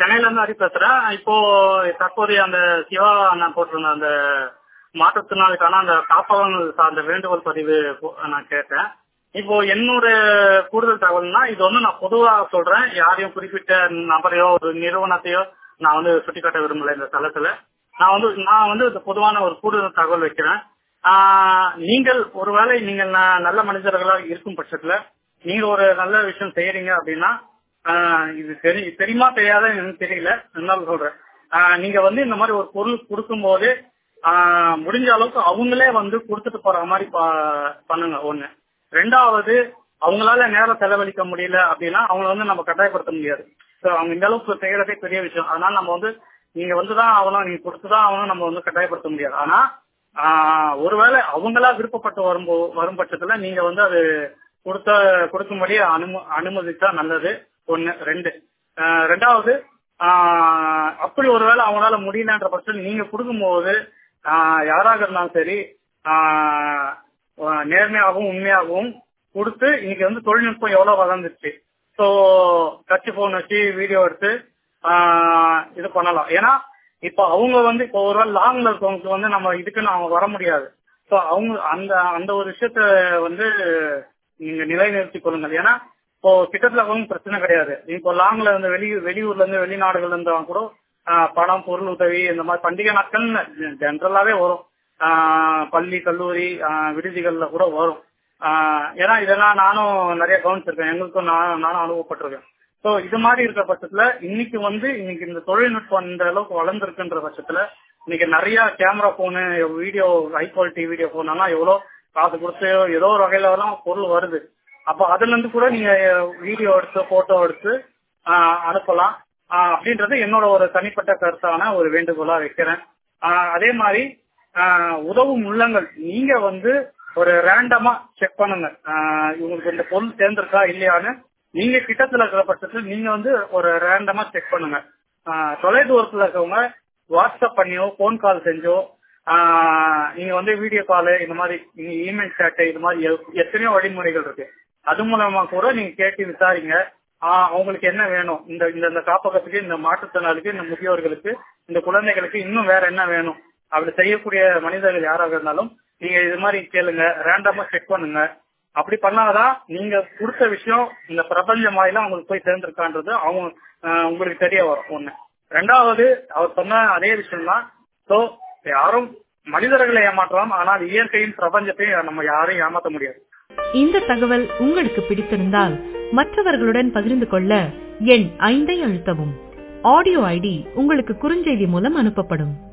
சென்னையில இருந்து ஹரி பேசுறேன். இப்போ தற்போதைய அந்த சிவா நான் போட்டிருந்த அந்த மாற்றுத்திறனாளிக்கான அந்த காப்பகங்கள் சார்ந்த வேண்டுகோள் பதிவு நான் கேட்டேன். இப்போ என்னோட கூடுதல் தகவல்னா இது வந்து நான் பொதுவாக சொல்றேன். யாரையும் குறிப்பிட்ட நபரையோ ஒரு நிறுவனத்தையோ நான் வந்து சுட்டிக்காட்ட விரும்பல. இந்த தளத்துல நான் வந்து பொதுவான ஒரு கூடுதல் தகவல் வைக்கிறேன். நீங்கள் ஒருவேளை நீங்கள் நல்ல மனிதர்களா இருக்கும் பட்சத்துல நீங்க ஒரு நல்ல விஷயம் செய்யறீங்க அப்படின்னா இது தெரியுமா தெரியாத எனக்கு தெரியல, இருந்தாலும் சொல்றேன். நீங்க வந்து இந்த மாதிரி ஒரு பொருள் கொடுக்கும் போது முடிஞ்ச அளவுக்கு அவங்களே வந்து கொடுத்துட்டு போற மாதிரி பண்ணுங்க. ஒண்ணு. ரெண்டாவது, அவங்களால நேரம் செலவழிக்க முடியல அப்படின்னா அவங்கள வந்து நம்ம கட்டாயப்படுத்த முடியாது. அவங்க இந்த அளவுக்கு செய்யறதே பெரிய விஷயம். அதனால நம்ம வந்து நீங்க வந்துதான் ஆகணும், நீங்க கொடுத்துதான் ஆகணும், நம்ம வந்து கட்டாயப்படுத்த முடியாது. ஆனா ஒருவேளை அவங்களா விருப்பப்பட்டு வரும் பட்சத்துல நீங்க வந்து அது கொடுக்கும்படி அனுமதிச்சா நல்லது. ஒண்ணு. ரெண்டாவது, அப்படி ஒருவேளை அவங்களால முடியலன்ற பட்சத்தில் நீங்க கொடுக்கும்போது யாராக இருந்தாலும் சரி நேர்மையாகவும் உண்மையாகவும் கொடுத்து, இன்னைக்கு வந்து தொழில்நுட்பம் எவ்வளவு வளர்ந்துச்சு. ஸோ டச் போன் வச்சு வீடியோ எடுத்து இது பண்ணலாம். ஏன்னா இப்போ அவங்க வந்து இப்போ ஒரு லாங்ல இருக்கவங்களுக்கு வந்து நம்ம இதுக்குன்னு அவங்க வர முடியாது. ஸோ அவங்க அந்த ஒரு விஷயத்த வந்து நீங்க நிலைநிறுத்திக் கொள்ளுங்கள். ஏன்னா இப்போ கிட்டத்துல அவங்க பிரச்சனை கிடையாது. இப்போ லாங்ல இருந்து வெளியூர்ல இருந்து வெளிநாடுகள்ல இருந்தவங்க கூட பணம், பொருள் உதவி, இந்த மாதிரி பண்டிகை நாட்கள் ஜென்ரலாவே வரும். பள்ளி, கல்லூரி, விடுதிகள்ல கூட வரும். ஏன்னா இதெல்லாம் நானும் நிறைய கவனிச்சிருக்கேன். எங்களுக்கும் நானும் அனுபவப்பட்டிருக்கேன். ஸோ இது மாதிரி இருக்கிற பட்சத்துல இன்னைக்கு இந்த தொழில்நுட்பம் இந்த அளவுக்கு வளர்ந்துருக்குன்ற பட்சத்துல இன்னைக்கு நிறைய camera phone, video, high quality video போனெல்லாம் எவ்வளவு காசு கொடுத்து ஏதோ ஒரு வகையில எல்லாம் பொருள் வருது. அப்ப அதுல இருந்து கூட நீங்க வீடியோ எடுத்து போட்டோ எடுத்து அனுப்பலாம் அப்படின்றது என்னோட ஒரு தனிப்பட்ட கருத்தான ஒரு வேண்டுகோளா வைக்கிறேன். அதே மாதிரி உதவும் உள்ளங்கள் நீங்க வந்து ஒரு ரேண்டமா செக் பண்ணுங்க. இவங்களுக்கு இந்த பொருள் சேர்ந்திருக்கா இல்லையான்னு நீங்க கிட்டத்துல இருக்கிற பட்சத்துல நீங்க வந்து ஒரு ரேண்டமா செக் பண்ணுங்க. தொலைதூரத்துல இருக்கவங்க வாட்ஸ்அப் பண்ணியோ போன் கால் செஞ்சோ நீங்க வந்து வீடியோ காலு, இந்த மாதிரி இமெயில் சேட்டு, இது மாதிரி எத்தனையோ வழிமுறைகள் இருக்கு. அது மூலமா கூட நீங்க கேட்டு விசாரிங்க. அவங்களுக்கு என்ன வேணும், இந்த காப்பகத்துக்கு, இந்த மாற்றுத்திறனாளிக்கு, இந்த முதியோர்களுக்கு, இந்த குழந்தைகளுக்கு இன்னும் வேற என்ன வேணும், அப்படி செய்யக்கூடிய மனிதர்கள் யாராக இருந்தாலும் நீங்க இது மாதிரி கேளுங்க. ரேண்டமா செக் பண்ணுங்க. அப்படி பண்ணாதான் நீங்க கொடுத்த விஷயம் இந்த பிரபஞ்ச மாயில அவங்களுக்கு போய் சேர்ந்திருக்கான்றது உங்களுக்கு தெரிய வரும். ஒண்ணு. ரெண்டாவது, அவர் சொன்ன அதே விஷயம் தான். சோ யாரும் மனிதர்களை ஏமாற்றலாம், ஆனால் இயற்கையின் பிரபஞ்சத்தையும் நம்ம யாரையும் ஏமாற்ற முடியாது. இந்த தகவல் உங்களுக்கு பிடித்திருந்தால் மற்றவர்களுடன் பகிர்ந்து கொள்ள எண் 5 அழுத்தவும். ஆடியோ ஐடி உங்களுக்கு குறுஞ்செய்தி மூலம் அனுப்பப்படும்.